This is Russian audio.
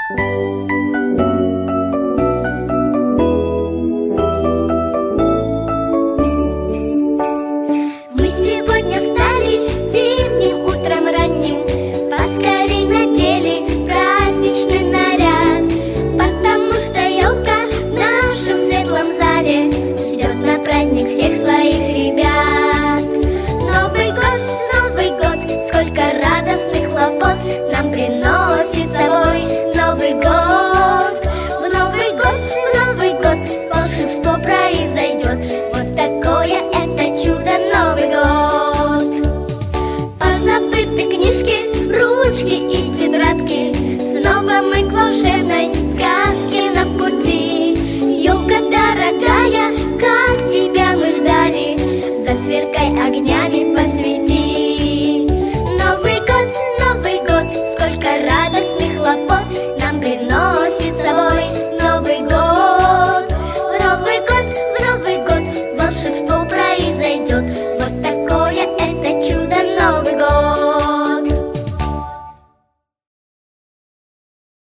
Мы сегодня встали зимним утром ранним, поскорей надели праздничный наряд, потому что елка в нашем светлом зале ждет на праздник всех своих ребят. Новый год, сколько радостных хлопот нам приносит с собой Новый год. В Новый год волшебство произойдет, вот такое это чудо Новый год. Позабыты книжки, ручки и тетрадки, снова мы к волшебной сказке на пути. Елка дорогая, как тебя мы ждали, засверкай огнями, посвети. Новый год, сколько радостных хлопот нам приносит с собой Новый год. В Новый год волшебство произойдет.